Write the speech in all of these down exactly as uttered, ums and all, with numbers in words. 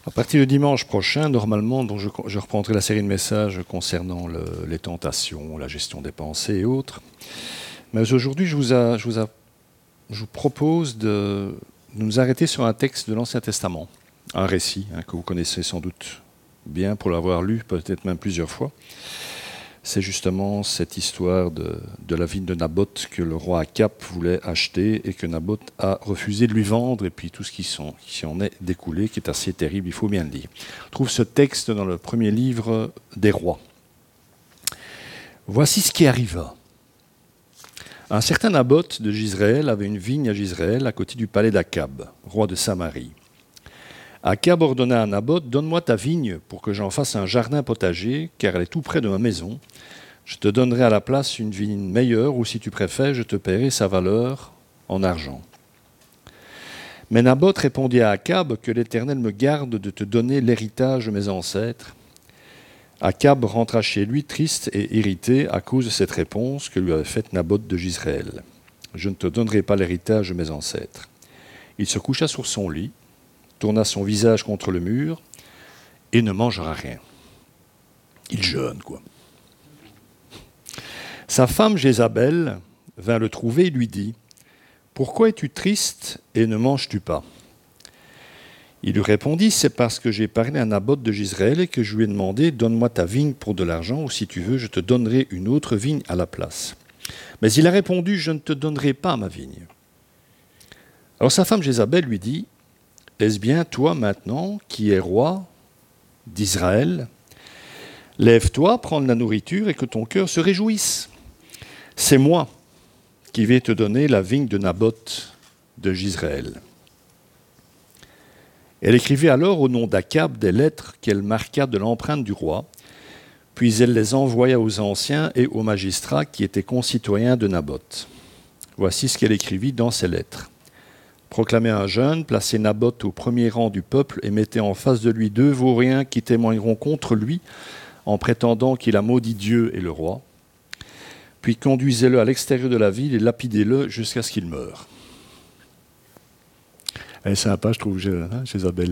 À partir de dimanche prochain, normalement, donc je, je reprendrai la série de messages concernant le, les tentations, la gestion des pensées et autres. Mais aujourd'hui, je vous, a, je vous, a, je vous propose de, de nous arrêter sur un texte de l'Ancien Testament, un récit hein, que vous connaissez sans doute bien pour l'avoir lu, peut-être même plusieurs fois. C'est justement cette histoire de, de la vigne de Naboth que le roi Akab voulait acheter et que Naboth a refusé de lui vendre, et puis tout ce qui, sont, qui en est découlé, qui est assez terrible, il faut bien le dire. On trouve ce texte dans le premier livre des rois. Voici ce qui arriva. Un certain Naboth de Jizréel avait une vigne à Jizréel, à côté du palais d'Akab, roi de Samarie. Akab ordonna à Naboth, « Donne-moi ta vigne pour que j'en fasse un jardin potager, car elle est tout près de ma maison. Je te donnerai à la place une vigne meilleure, ou si tu préfères, je te paierai sa valeur en argent. » Mais Naboth répondit à Akab, « Que l'Éternel me garde de te donner l'héritage de mes ancêtres. » Akab rentra chez lui triste et irrité à cause de cette réponse que lui avait faite Naboth de Jizréel. « Je ne te donnerai pas l'héritage de mes ancêtres. » Il se coucha sur son lit, tourna son visage contre le mur et ne mangera rien. Il jeûne, quoi. Sa femme Jézabel vint le trouver et lui dit « Pourquoi es-tu triste et ne manges-tu pas ?» Il lui répondit « C'est parce que j'ai parlé à Naboth de Jizréel et que je lui ai demandé « Donne-moi ta vigne pour de l'argent, ou si tu veux, je te donnerai une autre vigne à la place. » Mais il a répondu « Je ne te donnerai pas ma vigne. » Alors sa femme Jézabel lui dit « Est-ce bien toi maintenant qui es roi d'Israël? Lève-toi, prends de la nourriture et que ton cœur se réjouisse. C'est moi qui vais te donner la vigne de Naboth de Jizréel. » Elle écrivit alors au nom d'Akab des lettres qu'elle marqua de l'empreinte du roi, puis elle les envoya aux anciens et aux magistrats qui étaient concitoyens de Naboth. Voici ce qu'elle écrivit dans ces lettres. Proclamez un jeûne, placez Naboth au premier rang du peuple et mettez en face de lui deux vauriens qui témoigneront contre lui en prétendant qu'il a maudit Dieu et le roi. Puis conduisez-le à l'extérieur de la ville et lapidez-le jusqu'à ce qu'il meure. Elle est sympa, je trouve, hein, Jézabel.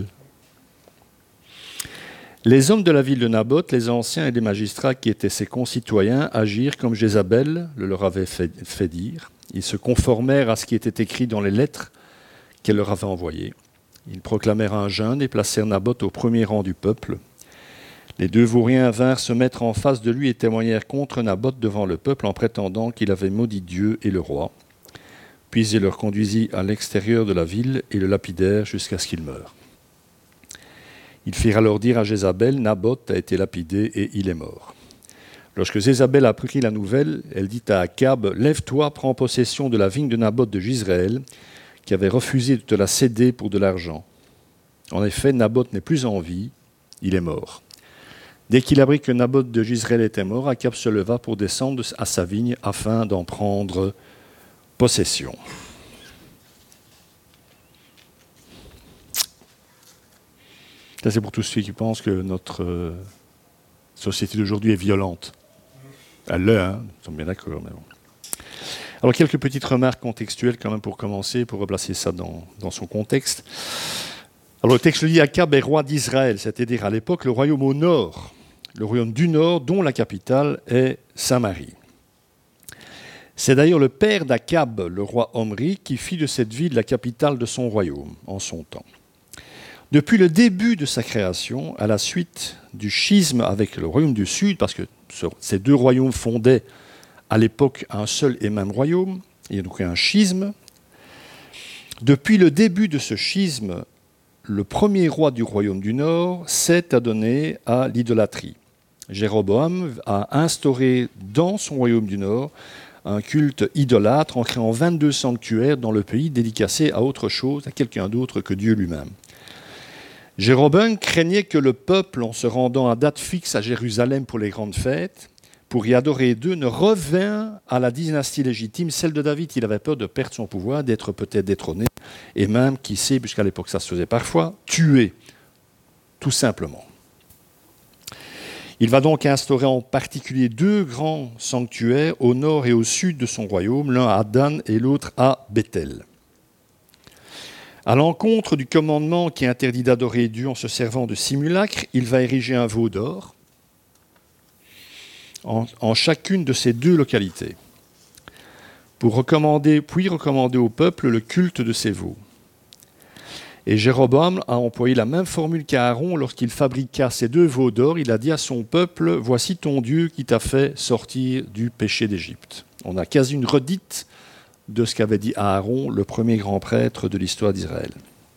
Les hommes de la ville de Naboth, les anciens et les magistrats qui étaient ses concitoyens, agirent comme Jézabel le leur avait fait, fait dire. Ils se conformèrent à ce qui était écrit dans les lettres qu'elle leur avait envoyées. Ils proclamèrent un jeûne et placèrent Naboth au premier rang du peuple. Les deux vauriens vinrent se mettre en face de lui et témoignèrent contre Naboth devant le peuple en prétendant qu'il avait maudit Dieu et le roi. Puis il leur conduisit à l'extérieur de la ville et le lapidèrent jusqu'à ce qu'il meure. Ils firent alors dire à Jézabel, Naboth a été lapidé et il est mort. Lorsque Jézabel apprit la nouvelle, elle dit à Akab, lève-toi, prends possession de la vigne de Naboth de Jizréel, qui avait refusé de te la céder pour de l'argent. En effet, Naboth n'est plus en vie, il est mort. Dès qu'il apprit que Naboth de Jizréel était mort, Akab se leva pour descendre à sa vigne afin d'en prendre possession. Ça, c'est pour tous ceux qui pensent que notre société d'aujourd'hui est violente. Elle l'est, hein, nous sommes bien d'accord, mais bon. Alors, quelques petites remarques contextuelles quand même pour commencer, pour replacer ça dans, dans son contexte. Alors, le texte dit Akab est roi d'Israël, c'est-à-dire à l'époque le royaume au nord, le royaume du nord dont la capitale est Samarie. C'est d'ailleurs le père d'Akab, le roi Omri, qui fit de cette ville la capitale de son royaume en son temps. Depuis le début de sa création, à la suite du schisme avec le royaume du sud, parce que ces deux royaumes fondaient à l'époque un seul et même royaume, il y a donc un schisme. Depuis le début de ce schisme, le premier roi du royaume du Nord s'est adonné à l'idolâtrie. Jéroboam a instauré dans son royaume du Nord un culte idolâtre en créant vingt-deux sanctuaires dans le pays dédicacés à autre chose, à quelqu'un d'autre que Dieu lui-même. Jéroboam craignait que le peuple, en se rendant à date fixe à Jérusalem pour les grandes fêtes, pour y adorer Dieu, ne revint à la dynastie légitime, celle de David. Il avait peur de perdre son pouvoir, d'être peut-être détrôné, et même, qui sait, puisqu'à l'époque ça se faisait parfois, tué, tout simplement. Il va donc instaurer en particulier deux grands sanctuaires au nord et au sud de son royaume, l'un à Dan et l'autre à Bethel. À l'encontre du commandement qui interdit d'adorer Dieu en se servant de simulacre, il va ériger un veau d'or en, en chacune de ces deux localités, pour recommander, puis recommander au peuple le culte de ces veaux. Et Jéroboam a employé la même formule qu'Aaron lorsqu'il fabriqua ces deux veaux d'or. Il a dit à son peuple, « Voici ton Dieu qui t'a fait sortir du péché d'Égypte. » On a quasi une redite de ce qu'avait dit Aaron, le premier grand prêtre de l'histoire d'Israël.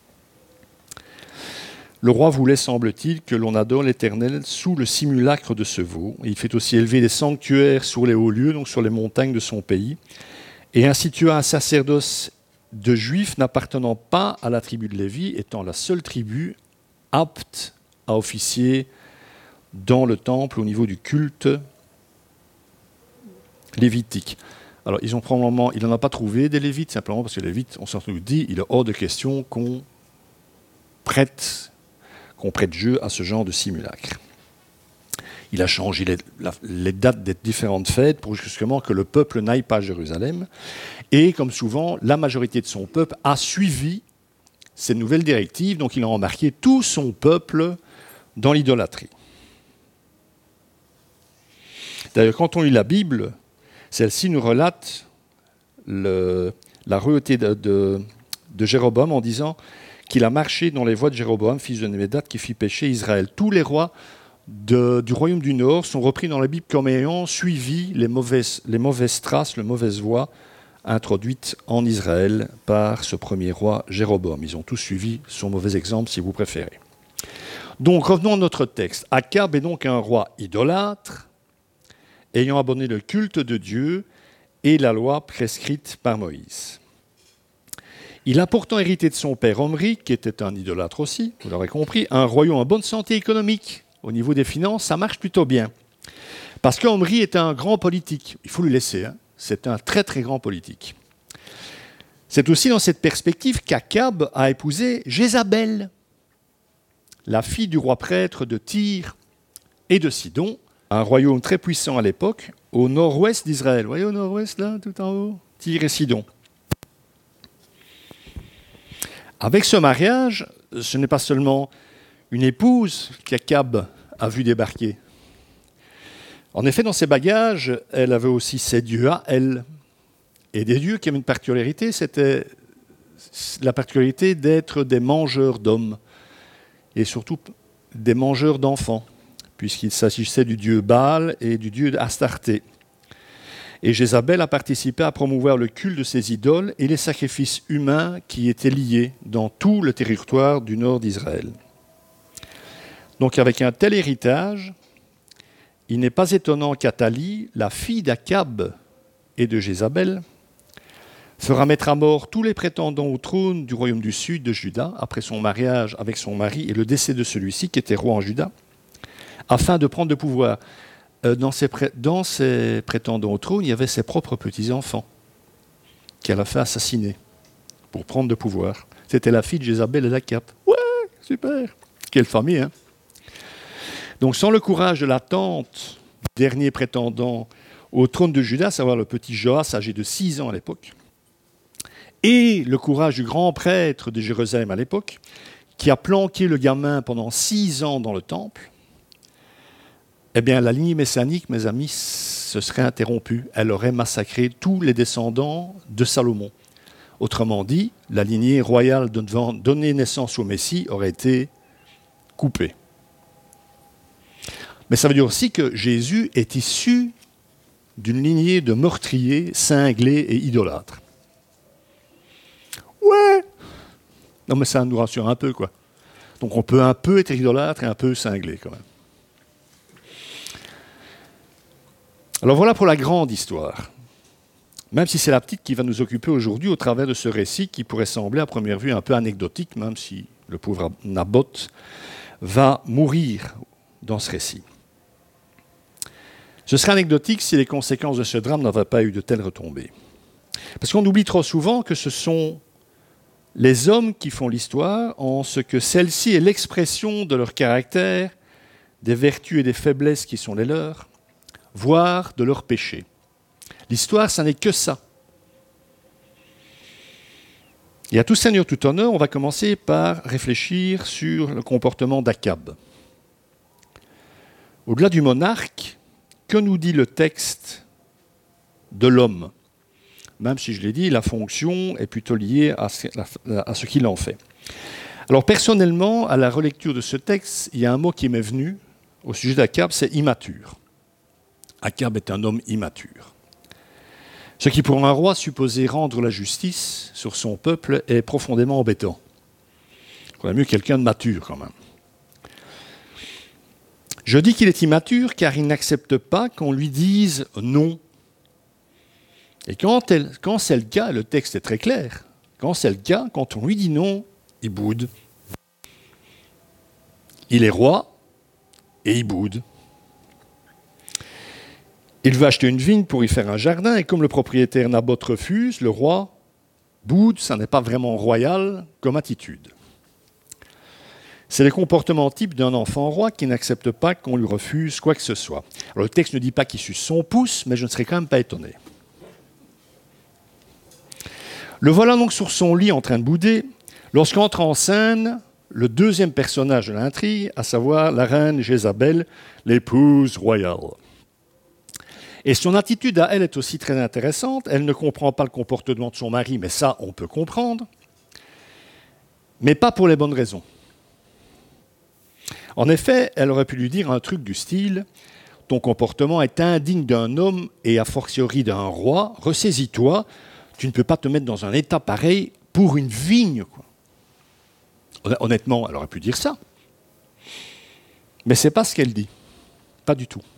Le roi voulait, semble-t-il, que l'on adore l'Éternel sous le simulacre de ce veau. Et il fait aussi élever des sanctuaires sur les hauts lieux, donc sur les montagnes de son pays, et institua un sacerdoce de Juifs n'appartenant pas à la tribu de Lévi, étant la seule tribu apte à officier dans le temple au niveau du culte lévitique. Alors, ils ont probablement, il n'en a pas trouvé des Lévites, simplement parce que les Lévites, on s'en dit, il est hors de question qu'on prête, qu'on prête jeu à ce genre de simulacre. Il a changé les, la, les dates des différentes fêtes pour justement que le peuple n'aille pas à Jérusalem. Et comme souvent, la majorité de son peuple a suivi ces nouvelles directives, donc il a embarqué tout son peuple dans l'idolâtrie. D'ailleurs, quand on lit la Bible, celle-ci nous relate le, la ruauté de, de, de Jéroboam en disant qu'il a marché dans les voies de Jéroboam, fils de Némédat, qui fit pécher Israël. Tous les rois de, du royaume du Nord sont repris dans la Bible comme ayant suivi les mauvaises, les mauvaises traces, les mauvaises voies introduites en Israël par ce premier roi Jéroboam. Ils ont tous suivi son mauvais exemple, si vous préférez. Donc, revenons à notre texte. Akab est donc un roi idolâtre, ayant abandonné le culte de Dieu et la loi prescrite par Moïse. Il a pourtant hérité de son père Omri, qui était un idolâtre aussi, vous l'aurez compris, un royaume en bonne santé économique. Au niveau des finances, ça marche plutôt bien. Parce qu'Omri était un grand politique. Il faut lui laisser, hein. C'est un très très grand politique. C'est aussi dans cette perspective qu'Akab a épousé Jézabel, la fille du roi prêtre de Tyr et de Sidon, un royaume très puissant à l'époque, au nord-ouest d'Israël. Vous voyez au nord-ouest, là, tout en haut, Tyr et Sidon. Avec ce mariage, ce n'est pas seulement une épouse qu'Akab a vu débarquer. En effet, dans ses bagages, elle avait aussi ses dieux à elle. Et des dieux qui avaient une particularité, c'était la particularité d'être des mangeurs d'hommes, et surtout des mangeurs d'enfants, puisqu'il s'agissait du dieu Baal et du dieu Astarté. Et Jézabel a participé à promouvoir le culte de ces idoles et les sacrifices humains qui étaient liés dans tout le territoire du nord d'Israël. Donc avec un tel héritage, il n'est pas étonnant qu'Athalie, la fille d'Akab et de Jézabel, fera mettre à mort tous les prétendants au trône du royaume du sud de Juda, après son mariage avec son mari et le décès de celui-ci, qui était roi en Juda, afin de prendre le pouvoir. Dans ses, pré- dans ses prétendants au trône, il y avait ses propres petits-enfants qu'elle a fait assassiner pour prendre le pouvoir. C'était la fille de Jézabel et d'Akab. Ouais, super. Quelle famille, hein. Donc, sans le courage de la tante du dernier prétendant au trône de Juda, à savoir le petit Joas, âgé de six ans à l'époque, et le courage du grand prêtre de Jérusalem à l'époque, qui a planqué le gamin pendant six ans dans le temple, eh bien, la lignée messianique, mes amis, se serait interrompue. Elle aurait massacré tous les descendants de Salomon. Autrement dit, la lignée royale devant donner naissance au Messie aurait été coupée. Mais ça veut dire aussi que Jésus est issu d'une lignée de meurtriers, cinglés et idolâtres. Ouais. Non, mais ça nous rassure un peu, quoi. Donc on peut un peu être idolâtre et un peu cinglé, quand même. Alors voilà pour la grande histoire. Même si c'est la petite qui va nous occuper aujourd'hui au travers de ce récit qui pourrait sembler à première vue un peu anecdotique, même si le pauvre Naboth va mourir dans ce récit. Ce serait anecdotique si les conséquences de ce drame n'avaient pas eu de telles retombées. Parce qu'on oublie trop souvent que ce sont les hommes qui font l'histoire, en ce que celle-ci est l'expression de leur caractère, des vertus et des faiblesses qui sont les leurs, voire de leurs péchés. L'histoire, ça n'est que ça. Et à tout seigneur, tout honneur, on va commencer par réfléchir sur le comportement d'Akab. Au-delà du monarque, que nous dit le texte de l'homme? Même si je l'ai dit, la fonction est plutôt liée à ce, à ce qu'il en fait. Alors personnellement, à la relecture de ce texte, il y a un mot qui m'est venu au sujet d'Akab, c'est immature. Akab est un homme immature. Ce qui pour un roi supposé rendre la justice sur son peuple est profondément embêtant. On a mieux quelqu'un de mature quand même. Je dis qu'il est immature car il n'accepte pas qu'on lui dise non. Et quand, elle, quand c'est le cas, le texte est très clair, quand c'est le cas, quand on lui dit non, il boude. Il est roi et il boude. Il veut acheter une vigne pour y faire un jardin, et comme le propriétaire Naboth refuse, le roi boude, ça n'est pas vraiment royal comme attitude. C'est le comportement type d'un enfant roi qui n'accepte pas qu'on lui refuse quoi que ce soit. Alors, le texte ne dit pas qu'il suce son pouce, mais je ne serais quand même pas étonné. Le voilà donc sur son lit en train de bouder, lorsqu'entre en scène le deuxième personnage de l'intrigue, à savoir la reine Jézabel, l'épouse royale. Et son attitude à elle est aussi très intéressante. Elle ne comprend pas le comportement de son mari, mais ça, on peut comprendre. Mais pas pour les bonnes raisons. En effet, elle aurait pu lui dire un truc du style « Ton comportement est indigne d'un homme et a fortiori d'un roi. Ressaisis-toi, tu ne peux pas te mettre dans un état pareil pour une vigne. » Honnêtement, elle aurait pu dire ça. Mais ce n'est pas ce qu'elle dit. Pas du tout.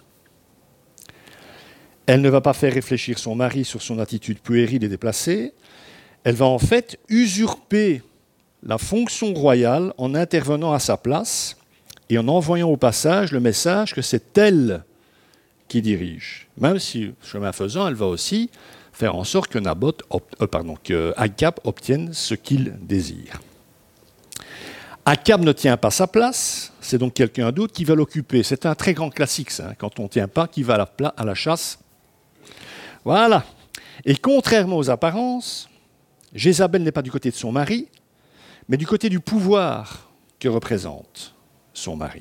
Elle ne va pas faire réfléchir son mari sur son attitude puérile et déplacée. Elle va en fait usurper la fonction royale en intervenant à sa place et en envoyant au passage le message que c'est elle qui dirige. Même si, chemin faisant, elle va aussi faire en sorte que Naboth, euh, pardon, que Akab obtienne ce qu'il désire. Akab ne tient pas sa place, c'est donc quelqu'un d'autre qui va l'occuper. C'est un très grand classique, ça, hein, quand on ne tient pas, qui va à la, pla- à la chasse. Voilà. Et contrairement aux apparences, Jézabel n'est pas du côté de son mari, mais du côté du pouvoir que représente son mari.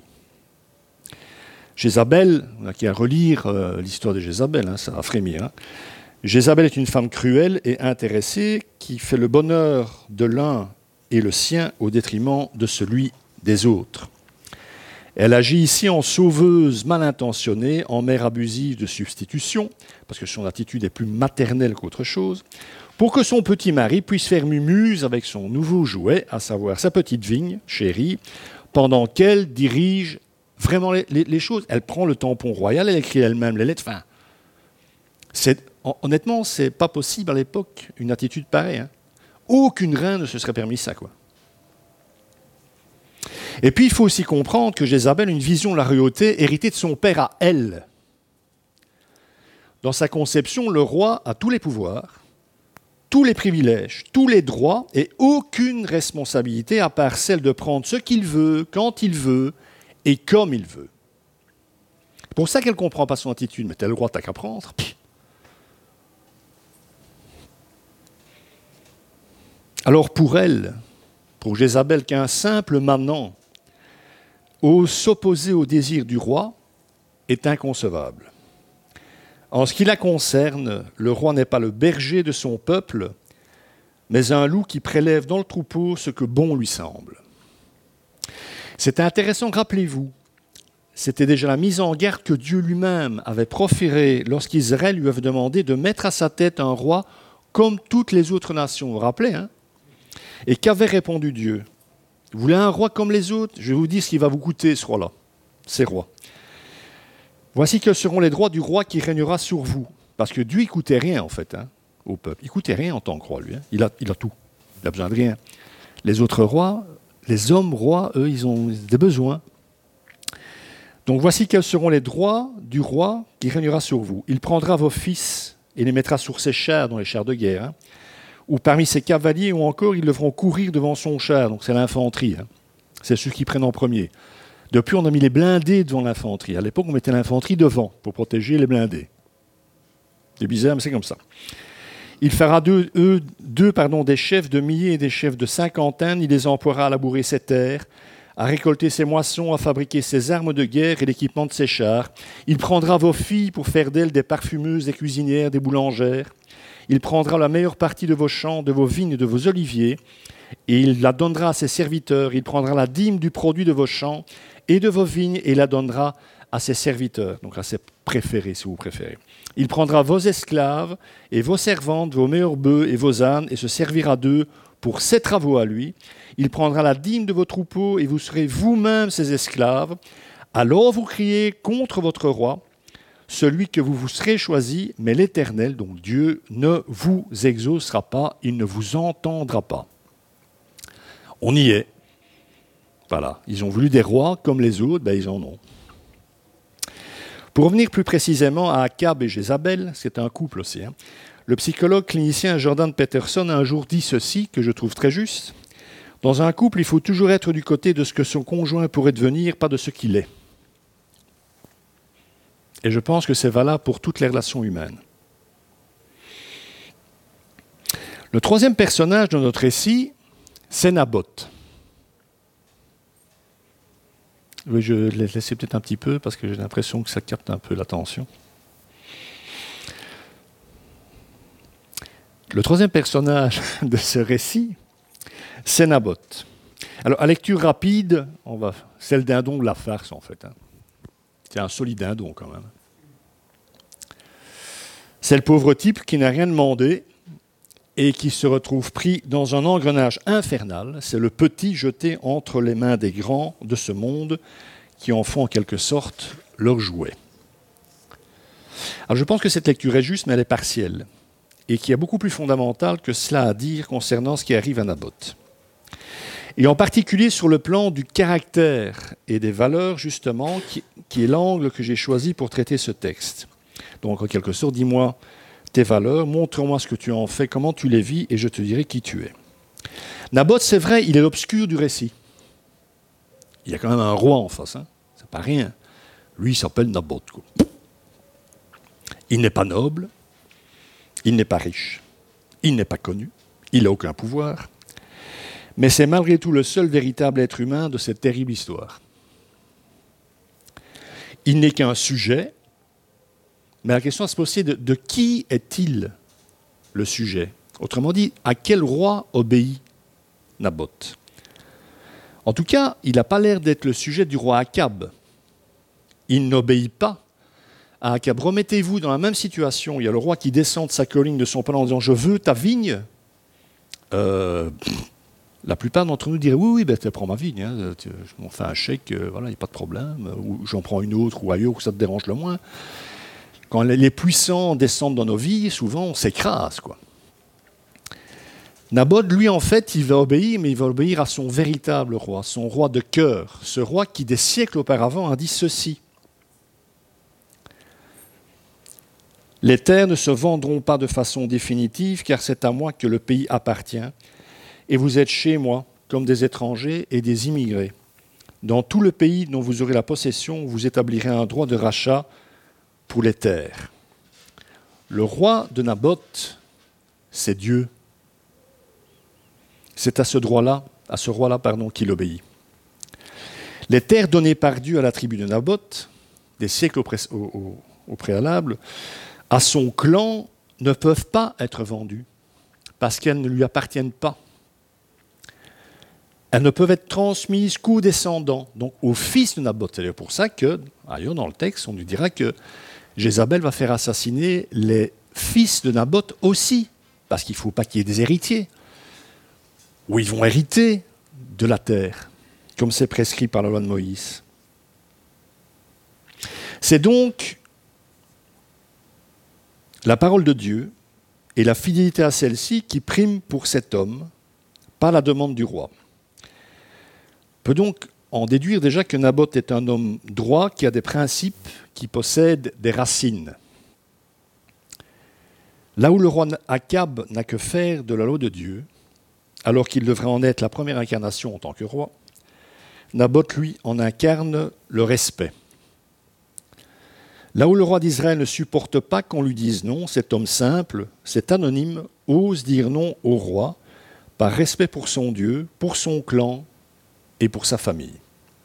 Jézabel, on a qu'à relire euh, l'histoire de Jézabel, hein, ça va frémir. Hein. Jézabel est une femme cruelle et intéressée qui fait le bonheur de l'un et le sien au détriment de celui des autres. Elle agit ici en sauveuse mal intentionnée, en mère abusive de substitution, parce que son attitude est plus maternelle qu'autre chose, pour que son petit mari puisse faire mumuse avec son nouveau jouet, à savoir sa petite vigne, chérie, pendant qu'elle dirige vraiment les, les, les choses. Elle prend le tampon royal, elle écrit elle-même les lettres. Enfin, c'est, honnêtement, c'est pas possible à l'époque, une attitude pareille. Hein. Aucune reine ne se serait permis ça, quoi. Et puis, il faut aussi comprendre que Jézabel a une vision de la royauté héritée de son père à elle. Dans sa conception, le roi a tous les pouvoirs, tous les privilèges, tous les droits et aucune responsabilité à part celle de prendre ce qu'il veut, quand il veut et comme il veut. C'est pour ça qu'elle ne comprend pas son attitude. Mais t'as le droit, t'as qu'à prendre. Alors pour elle, pour Jézabel, qu'un simple manant ose s'opposer au désir du roi est inconcevable. En ce qui la concerne, le roi n'est pas le berger de son peuple, mais un loup qui prélève dans le troupeau ce que bon lui semble. C'est intéressant, rappelez-vous, c'était déjà la mise en garde que Dieu lui-même avait proférée lorsqu'Israël lui avait demandé de mettre à sa tête un roi comme toutes les autres nations. Vous vous rappelez, hein ? Et qu'avait répondu Dieu ? Vous voulez un roi comme les autres ? Je vais vous dire ce qui va vous coûter, ce roi-là, ces rois. Voici que seront les droits du roi qui régnera sur vous. Parce que Dieu, il ne coûtait rien, en fait, hein, au peuple. Il ne coûtait rien en tant que roi, lui. Hein. Il a, il a tout. Il n'a besoin de rien. Les autres rois, les hommes rois, eux, ils ont des besoins. Donc voici quels seront les droits du roi qui régnera sur vous. Il prendra vos fils et les mettra sur ses chars, dans les chars de guerre, hein, ou parmi ses cavaliers, ou encore ils devront courir devant son char. Donc c'est l'infanterie. Hein. C'est ceux qui prennent en premier. Depuis, on a mis les blindés devant l'infanterie. À l'époque, on mettait l'infanterie devant pour protéger les blindés. C'est bizarre, mais c'est comme ça. Il fera d'eux, eux, deux pardon, des chefs de milliers et des chefs de cinquantaine. Il les emploiera à labourer ses terres, à récolter ses moissons, à fabriquer ses armes de guerre et l'équipement de ses chars. Il prendra vos filles pour faire d'elles des parfumeuses, des cuisinières, des boulangères. Il prendra la meilleure partie de vos champs, de vos vignes et de vos oliviers, et il la donnera à ses serviteurs. Il prendra la dîme du produit de vos champs et de vos vignes et la donnera à ses serviteurs, donc à ses préférés, si vous préférez. Il prendra vos esclaves et vos servantes, vos meilleurs bœufs et vos ânes, et se servira d'eux pour ses travaux à lui. Il prendra la dîme de vos troupeaux, et vous serez vous-même ses esclaves. Alors vous criez contre votre roi, celui que vous vous serez choisi, mais l'Éternel, donc Dieu, ne vous exaucera pas, il ne vous entendra pas. On y est. Voilà, ils ont voulu des rois comme les autres, ben ils en ont. Pour revenir plus précisément à Akab et Jézabel, c'est un couple aussi, hein. Le psychologue clinicien Jordan Peterson a un jour dit ceci, que je trouve très juste. Dans un couple, il faut toujours être du côté de ce que son conjoint pourrait devenir, pas de ce qu'il est. Et je pense que c'est valable pour toutes les relations humaines. Le troisième personnage de notre récit, c'est Naboth. Oui, je l'ai laissé peut-être un petit peu parce que j'ai l'impression que ça capte un peu l'attention. Le troisième personnage de ce récit, c'est Naboth. Alors, à lecture rapide, on va... c'est le dindon de la farce, en fait. Hein. C'est un solide dindon, quand même. C'est le pauvre type qui n'a rien demandé et qui se retrouve pris dans un engrenage infernal. C'est le petit jeté entre les mains des grands de ce monde qui en font en quelque sorte leur jouet. Alors je pense que cette lecture est juste, mais elle est partielle, et qu'il y a beaucoup plus fondamental que cela à dire concernant ce qui arrive à Naboth. Et en particulier sur le plan du caractère et des valeurs, justement, qui, qui est l'angle que j'ai choisi pour traiter ce texte. Donc en quelque sorte, dis-moi tes valeurs, montre-moi ce que tu en fais, comment tu les vis, et je te dirai qui tu es. Naboth, c'est vrai, il est l'obscur du récit. Il y a quand même un roi en face, hein. C'est pas rien. Lui, il s'appelle Naboth, quoi. Il n'est pas noble, il n'est pas riche, il n'est pas connu, il n'a aucun pouvoir, mais c'est malgré tout le seul véritable être humain de cette terrible histoire. Il n'est qu'un sujet, mais la question à se poser, de, de qui est-il le sujet? Autrement dit, à quel roi obéit Naboth? En tout cas, il n'a pas l'air d'être le sujet du roi Akab. Il n'obéit pas à Akab. Remettez-vous dans la même situation, il y a le roi qui descend de sa colline, de son palais en disant « Je veux ta vigne euh, ». La plupart d'entre nous diraient « Oui, oui, ben, tu prends ma vigne, hein, tu, je m'en fais un chèque, euh, voilà, il n'y a pas de problème, ou j'en prends une autre, ou ailleurs, où ça te dérange le moins ». Quand les puissants descendent dans nos vies, souvent on s'écrase, quoi. Naboth, lui, en fait, il va obéir, mais il va obéir à son véritable roi, son roi de cœur, ce roi qui, des siècles auparavant, a dit ceci. « Les terres ne se vendront pas de façon définitive, car c'est à moi que le pays appartient, et vous êtes chez moi comme des étrangers et des immigrés. Dans tout le pays dont vous aurez la possession, vous établirez un droit de rachat pour les terres. » Le roi de Naboth, c'est Dieu. C'est à ce droit-là, à ce roi-là, pardon, qu'il obéit. Les terres données par Dieu à la tribu de Naboth, des siècles au, pré- au, au, au préalable, à son clan, ne peuvent pas être vendues, parce qu'elles ne lui appartiennent pas. Elles ne peuvent être transmises qu'aux descendants, donc aux fils de Naboth. C'est pour ça que, ailleurs dans le texte, on nous dira que Jézabel va faire assassiner les fils de Naboth aussi, parce qu'il ne faut pas qu'il y ait des héritiers, où ils vont hériter de la terre, comme c'est prescrit par la loi de Moïse. C'est donc la parole de Dieu et la fidélité à celle-ci qui priment pour cet homme, pas la demande du roi. On peut donc en déduire déjà que Naboth est un homme droit qui a des principes, qui possède des racines. Là où le roi Akab n'a que faire de la loi de Dieu, alors qu'il devrait en être la première incarnation en tant que roi, Naboth, lui, en incarne le respect. Là où le roi d'Israël ne supporte pas qu'on lui dise non, cet homme simple, cet anonyme, ose dire non au roi par respect pour son Dieu, pour son clan et pour sa famille.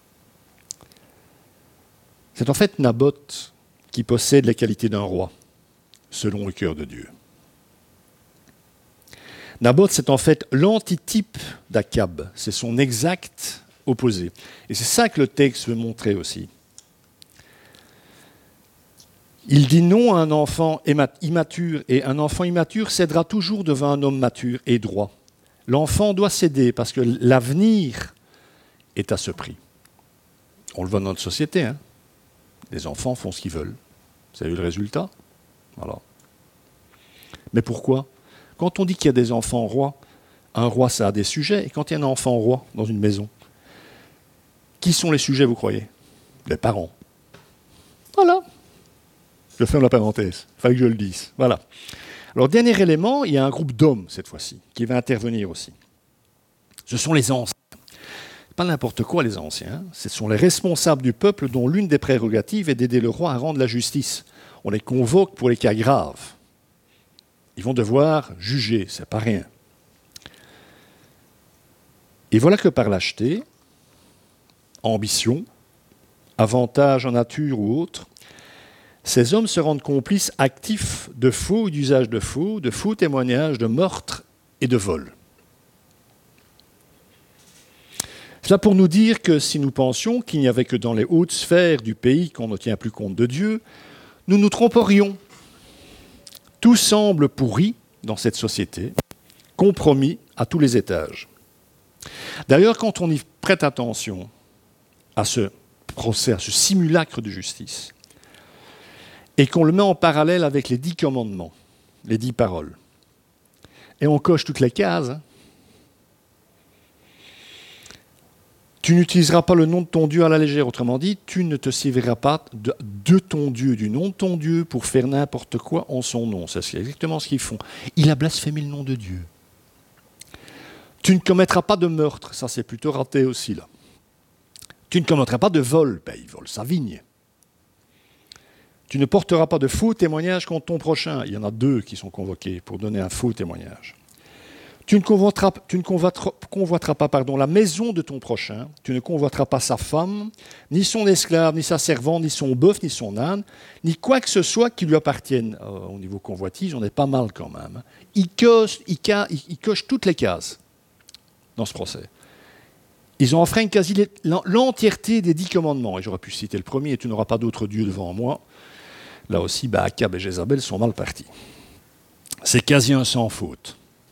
C'est en fait Naboth qui possède les qualités d'un roi, selon le cœur de Dieu. Naboth, c'est en fait l'antitype d'Akab, c'est son exact opposé. Et c'est ça que le texte veut montrer aussi. Il dit non à un enfant immature, et un enfant immature cédera toujours devant un homme mature et droit. L'enfant doit céder parce que l'avenir est à ce prix. On le voit dans notre société, hein. Les enfants font ce qu'ils veulent. Vous avez vu le résultat ? Voilà. Mais pourquoi ? Quand on dit qu'il y a des enfants rois, un roi, ça a des sujets. Et quand il y a un enfant roi dans une maison, qui sont les sujets, vous croyez ? Les parents. Voilà. Je ferme la parenthèse. Il fallait que je le dise. Voilà. Alors, dernier élément, il y a un groupe d'hommes, cette fois-ci, qui va intervenir aussi. Ce sont les anciens. Pas n'importe quoi, les anciens. Ce sont les responsables du peuple dont l'une des prérogatives est d'aider le roi à rendre la justice. On les convoque pour les cas graves. Ils vont devoir juger, c'est pas rien. Et voilà que par lâcheté, ambition, avantage en nature ou autre, ces hommes se rendent complices actifs de faux, d'usage de faux, de faux témoignages, de meurtres et de vols. Cela pour nous dire que si nous pensions qu'il n'y avait que dans les hautes sphères du pays qu'on ne tient plus compte de Dieu, nous nous tromperions. Tout semble pourri dans cette société, compromis à tous les étages. D'ailleurs, quand on y prête attention à ce procès, à ce simulacre de justice, et qu'on le met en parallèle avec les dix commandements, les dix paroles, et on coche toutes les cases, hein. Tu n'utiliseras pas le nom de ton Dieu à la légère, autrement dit, tu ne te serviras pas de, de ton Dieu, du nom de ton Dieu, pour faire n'importe quoi en son nom. C'est exactement ce qu'ils font. Il a blasphémé le nom de Dieu. Tu ne commettras pas de meurtre, ça c'est plutôt raté aussi là. Tu ne commettras pas de vol, ben il vole sa vigne. Tu ne porteras pas de faux témoignages contre ton prochain. Il y en a deux qui sont convoqués pour donner un faux témoignage. Tu ne convoiteras, tu ne convoiteras, convoiteras pas pardon, la maison de ton prochain, tu ne convoiteras pas sa femme, ni son esclave, ni sa servante, ni son bœuf, ni son âne, ni quoi que ce soit qui lui appartienne. Euh, au niveau convoitise, on est pas mal quand même. Il coche, il, il, il coche toutes les cases dans ce procès. Ils ont enfreint quasi l'entièreté des dix commandements. Et j'aurais pu citer le premier, et tu n'auras pas d'autre Dieu devant moi. Là aussi, bah, Akab et Jézabel sont mal partis. C'est quasi un sans faute.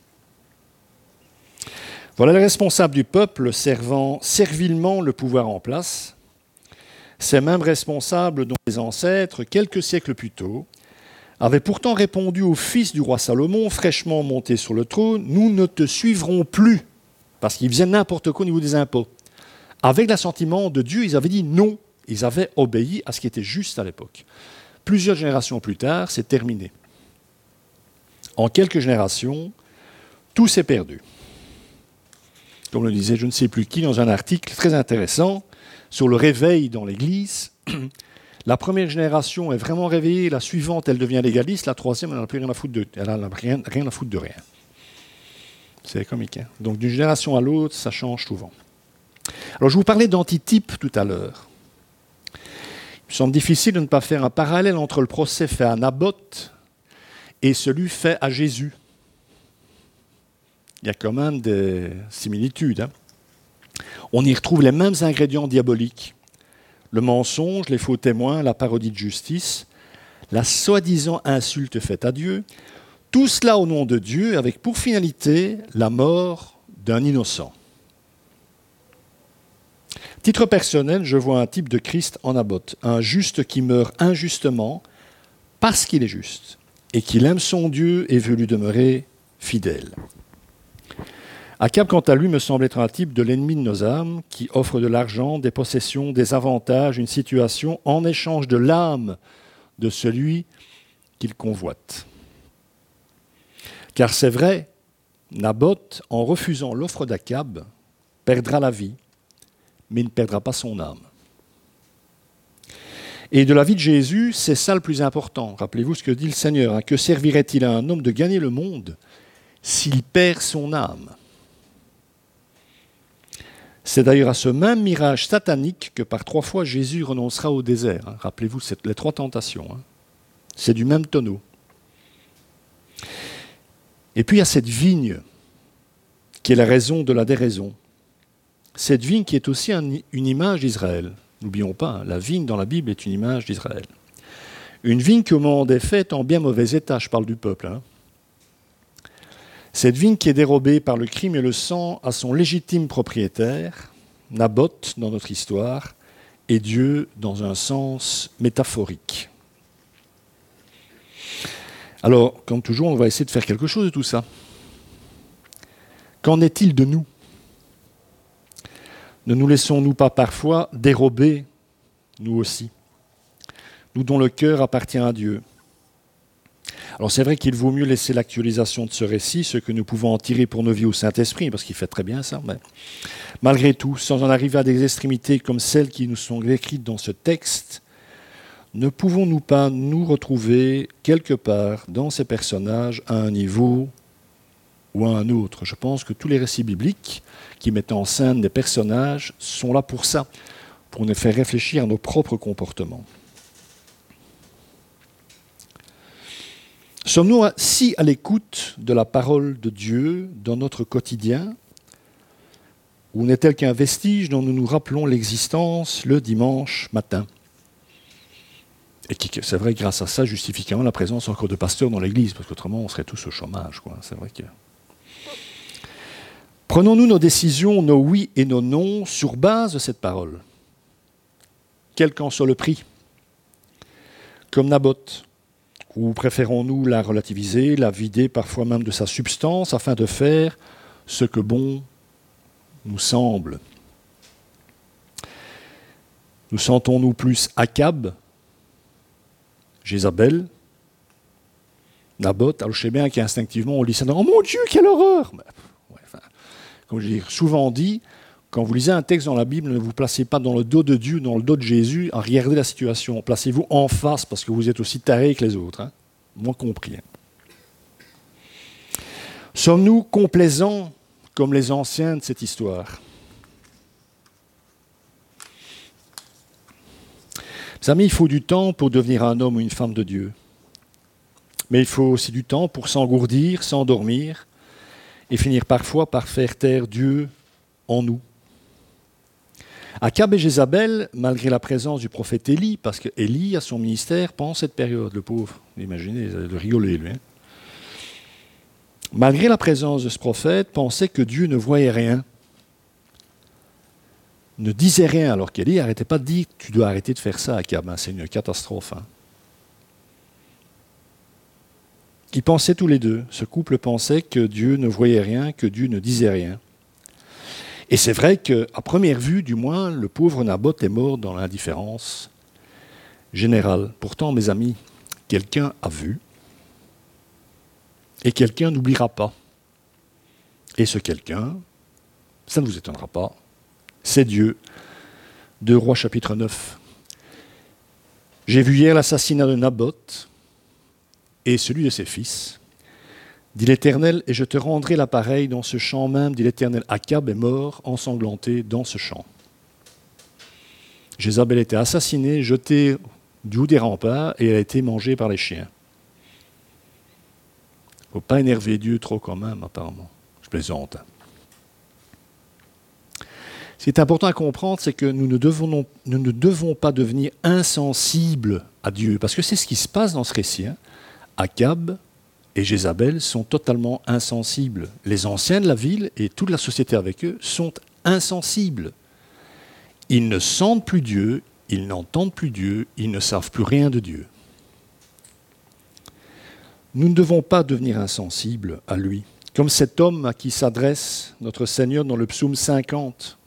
Voilà les responsables du peuple servant servilement le pouvoir en place. Ces mêmes responsables dont les ancêtres, quelques siècles plus tôt, avaient pourtant répondu au fils du roi Salomon, fraîchement monté sur le trône, « Nous ne te suivrons plus », parce qu'ils faisaient n'importe quoi au niveau des impôts. Avec l'assentiment de Dieu, ils avaient dit non. Ils avaient obéi à ce qui était juste à l'époque. Plusieurs générations plus tard, c'est terminé. En quelques générations, tout s'est perdu. Comme le disait je ne sais plus qui dans un article très intéressant sur le réveil dans l'Église. La première génération est vraiment réveillée, la suivante, elle devient légaliste, la troisième, elle n'a plus rien à foutre de, elle n'a rien, rien à foutre de rien. C'est comique, hein. Donc d'une génération à l'autre, ça change souvent. Alors je vous parlais d'antitype tout à l'heure. Il me semble difficile de ne pas faire un parallèle entre le procès fait à Naboth et celui fait à Jésus. Il y a quand même des similitudes. Hein. On y retrouve les mêmes ingrédients diaboliques. Le mensonge, les faux témoins, la parodie de justice, la soi-disant insulte faite à Dieu, tout cela au nom de Dieu, avec pour finalité la mort d'un innocent. Titre personnel, je vois un type de Christ en Naboth, un juste qui meurt injustement parce qu'il est juste et qu'il aime son Dieu et veut lui demeurer fidèle. Akab, quant à lui, me semble être un type de l'ennemi de nos âmes qui offre de l'argent, des possessions, des avantages, une situation en échange de l'âme de celui qu'il convoite. Car c'est vrai, Naboth, en refusant l'offre d'Akab, perdra la vie, mais il ne perdra pas son âme. Et de la vie de Jésus, c'est ça le plus important. Rappelez-vous ce que dit le Seigneur. Hein. Que servirait-il à un homme de gagner le monde s'il perd son âme ? C'est d'ailleurs à ce même mirage satanique que par trois fois Jésus renoncera au désert. Hein. Rappelez-vous les trois tentations. Hein. C'est du même tonneau. Et puis il y a cette vigne qui est la raison de la déraison. Cette vigne qui est aussi un, une image d'Israël. N'oublions pas, hein, la vigne dans la Bible est une image d'Israël. Une vigne qui au moment des faits est en bien mauvais état, je parle du peuple. Hein. Cette vigne qui est dérobée par le crime et le sang à son légitime propriétaire, Naboth dans notre histoire, et Dieu dans un sens métaphorique. Alors, comme toujours, on va essayer de faire quelque chose de tout ça. Qu'en est-il de nous ? Ne nous laissons-nous pas parfois dérober, nous aussi, nous dont le cœur appartient à Dieu ? Alors c'est vrai qu'il vaut mieux laisser l'actualisation de ce récit, ce que nous pouvons en tirer pour nos vies au Saint-Esprit, parce qu'il fait très bien ça, mais malgré tout, sans en arriver à des extrémités comme celles qui nous sont décrites dans ce texte, ne pouvons-nous pas nous retrouver quelque part dans ces personnages à un niveau ou à un autre ? Je pense que tous les récits bibliques qui mettent en scène des personnages sont là pour ça, pour nous faire réfléchir à nos propres comportements. Sommes-nous si à l'écoute de la parole de Dieu dans notre quotidien, ou n'est-elle qu'un vestige dont nous nous rappelons l'existence le dimanche matin ? Et qui, c'est vrai, grâce à ça, justifie quand même la présence encore de pasteurs dans l'Église, parce qu'autrement, on serait tous au chômage, quoi. C'est vrai que... Prenons-nous nos décisions, nos oui et nos non, sur base de cette parole, quel qu'en soit le prix, comme Naboth, ou préférons-nous la relativiser, la vider parfois même de sa substance, afin de faire ce que bon nous semble ? Nous sentons-nous plus Akab, Jézabel, Naboth ? Alors je sais bien qu'instinctivement on lit ça dans « Oh mon Dieu, quelle horreur !» Mais, ouais, enfin, comme je l'ai souvent dit, quand vous lisez un texte dans la Bible, ne vous placez pas dans le dos de Dieu, dans le dos de Jésus, à regarder la situation. Placez-vous en face, parce que vous êtes aussi tarés que les autres, hein, moins compris. Hein. Sommes-nous complaisants comme les anciens de cette histoire ? Mes amis, il faut du temps pour devenir un homme ou une femme de Dieu. Mais il faut aussi du temps pour s'engourdir, s'endormir, et finir parfois par faire taire Dieu en nous. Akab et Jézabel, malgré la présence du prophète Élie, parce que Élie, à son ministère, pendant cette période, le pauvre, imaginez, il allait rigoler, lui. Hein. Malgré la présence de ce prophète, pensait que Dieu ne voyait rien, ne disait rien, alors qu'Élie n'arrêtait pas de dire « Tu dois arrêter de faire ça, Akab, hein, c'est une catastrophe. Hein. » Ils pensaient tous les deux, ce couple pensait que Dieu ne voyait rien, que Dieu ne disait rien. Et c'est vrai qu'à première vue, du moins, le pauvre Naboth est mort dans l'indifférence générale. Pourtant, mes amis, quelqu'un a vu et quelqu'un n'oubliera pas. Et ce quelqu'un, ça ne vous étonnera pas, c'est Dieu. deux Rois chapitre neuf. J'ai vu hier l'assassinat de Naboth et celui de ses fils. Dit l'Éternel, et je te rendrai l'appareil dans ce champ même, dit l'Éternel. Akab est mort, ensanglanté dans ce champ. Jézabel était assassinée, jetée du haut des remparts, et elle a été mangée par les chiens. Il ne faut pas énerver Dieu trop quand même, apparemment. Je plaisante. Ce qui est important à comprendre, c'est que nous ne devons, nous ne devons pas devenir insensibles à Dieu, parce que c'est ce qui se passe dans ce récit. Hein. Akab et Jézabel sont totalement insensibles. Les anciens de la ville et toute la société avec eux sont insensibles. Ils ne sentent plus Dieu, ils n'entendent plus Dieu, ils ne savent plus rien de Dieu. Nous ne devons pas devenir insensibles à lui, comme cet homme à qui s'adresse notre Seigneur dans le psaume cinquante.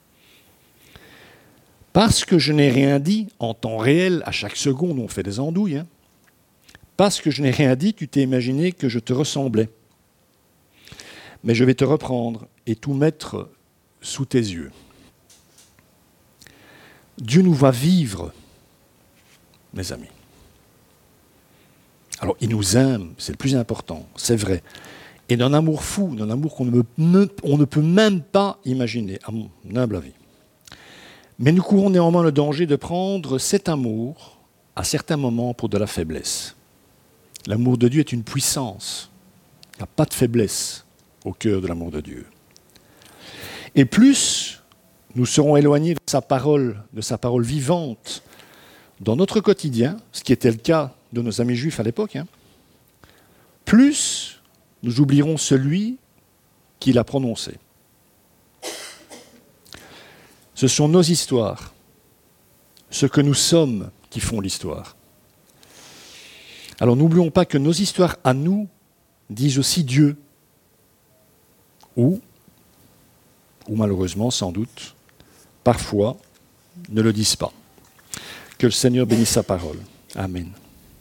Parce que je n'ai rien dit, en temps réel, à chaque seconde on fait des andouilles, hein, parce que je n'ai rien dit, tu t'es imaginé que je te ressemblais. Mais je vais te reprendre et tout mettre sous tes yeux. Dieu nous voit vivre mes amis. Alors, il nous aime, c'est le plus important, c'est vrai. Et d'un amour fou, d'un amour qu'on ne, ne, on ne peut même pas imaginer, à mon humble avis. Mais nous courons néanmoins le danger de prendre cet amour, à certains moments, pour de la faiblesse. L'amour de Dieu est une puissance. Il n'y a pas de faiblesse au cœur de l'amour de Dieu. Et plus nous serons éloignés de sa parole, de sa parole vivante, dans notre quotidien, ce qui était le cas de nos amis juifs à l'époque, hein, plus nous oublierons celui qui l'a prononcé. Ce sont nos histoires, ce que nous sommes qui font l'histoire. Alors n'oublions pas que nos histoires à nous disent aussi Dieu, ou, ou malheureusement sans doute, parfois ne le disent pas. Que le Seigneur bénisse sa parole. Amen.